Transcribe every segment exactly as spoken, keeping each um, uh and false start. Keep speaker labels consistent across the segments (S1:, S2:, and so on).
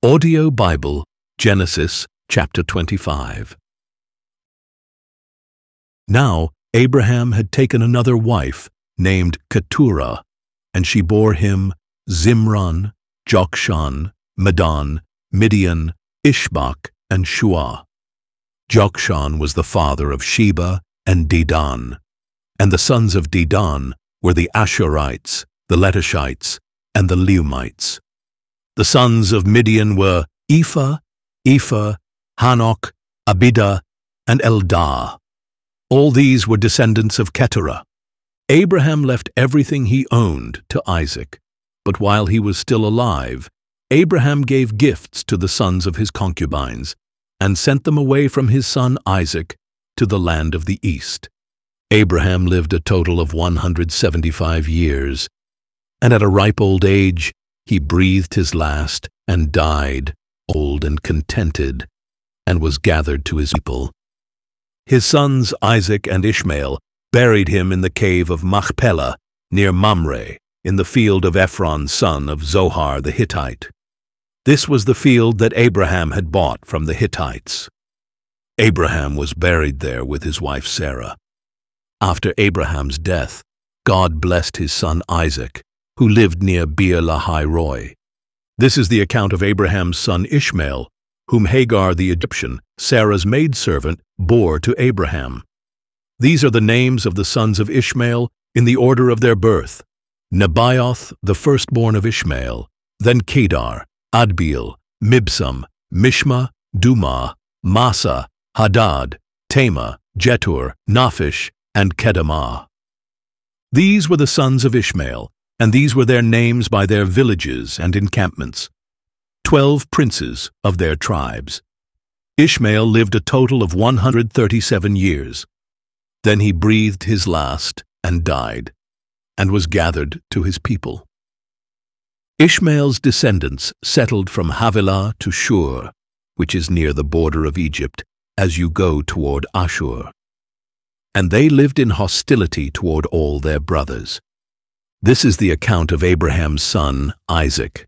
S1: Audio Bible, Genesis chapter twenty-five. Now Abraham had taken another wife named Keturah, and she bore him Zimran, Jokshan, Medan, Midian, Ishbak, and Shuah. Jokshan was the father of Sheba and Dedan, and the sons of Dedan were the Ashurites, the Letushites, and the Leumites. The sons of Midian were Ephah, Ephah, Hanok, Abidah, and Eldah. All these were descendants of Keturah. Abraham left everything he owned to Isaac, but while he was still alive, Abraham gave gifts to the sons of his concubines and sent them away from his son Isaac to the land of the east. Abraham lived a total of one hundred seventy-five years, and at a ripe old age he breathed his last and died, old and contented, and was gathered to his people. His sons Isaac and Ishmael buried him in the cave of Machpelah near Mamre, in the field of Ephron son of Zohar the Hittite. This was the field that Abraham had bought from the Hittites. Abraham was buried there with his wife Sarah. After Abraham's death, God blessed his son Isaac, who lived near Beer-lahai-roi. This is the account of Abraham's son Ishmael, whom Hagar the Egyptian, Sarah's maidservant, bore to Abraham. These are the names of the sons of Ishmael in the order of their birth: Nebaioth, the firstborn of Ishmael, then Kedar, Adbeel, Mibsam, Mishma, Dumah, Massa, Hadad, Tema, Jetur, Naphish, and Kedemah. These were the sons of Ishmael, and these were their names by their villages and encampments, twelve princes of their tribes. Ishmael lived a total of one hundred thirty-seven years. Then he breathed his last and died, and was gathered to his people. Ishmael's descendants settled from Havilah to Shur, which is near the border of Egypt, as you go toward Ashur. And they lived in hostility toward all their brothers. This is the account of Abraham's son, Isaac.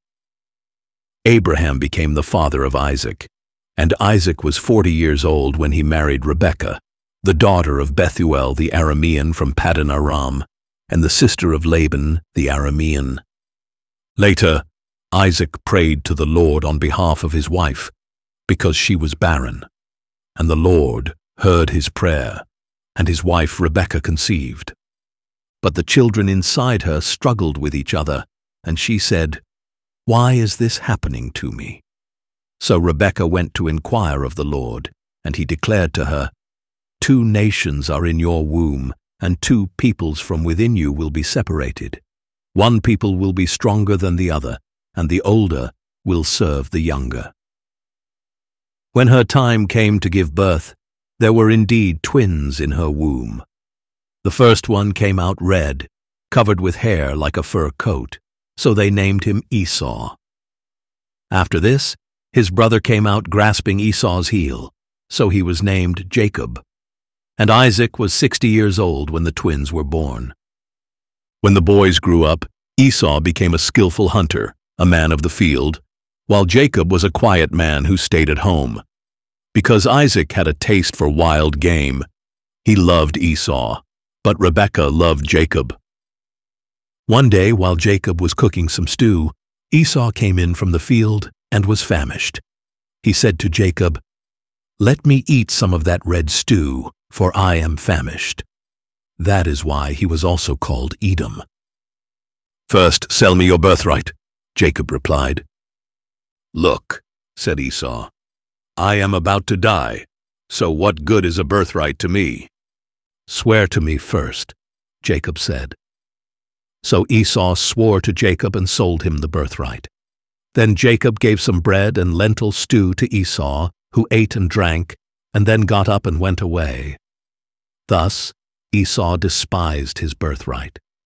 S1: Abraham became the father of Isaac, and Isaac was forty years old when he married Rebekah, the daughter of Bethuel the Aramean from Paddan Aram, and the sister of Laban the Aramean. Later, Isaac prayed to the Lord on behalf of his wife, because she was barren, and the Lord heard his prayer, and his wife Rebekah conceived. But the children inside her struggled with each other, and she said, "Why is this happening to me?" So Rebekah went to inquire of the Lord, and he declared to her, "Two nations are in your womb, and two peoples from within you will be separated. One people will be stronger than the other, and the older will serve the younger." When her time came to give birth, there were indeed twins in her womb. The first one came out red, covered with hair like a fur coat, so they named him Esau. After this, his brother came out grasping Esau's heel, so he was named Jacob. And Isaac was sixty years old when the twins were born. When the boys grew up, Esau became a skillful hunter, a man of the field, while Jacob was a quiet man who stayed at home. Because Isaac had a taste for wild game, he loved Esau, but Rebekah loved Jacob. One day, while Jacob was cooking some stew, Esau came in from the field and was famished. He said to Jacob, "Let me eat some of that red stew, for I am famished." That is why he was also called Edom. "First, sell me your birthright," Jacob replied. "Look," said Esau, "I am about to die, so what good is a birthright to me?" "Swear to me first," Jacob said. So Esau swore to Jacob and sold him the birthright. Then Jacob gave some bread and lentil stew to Esau, who ate and drank, and then got up and went away. Thus Esau despised his birthright.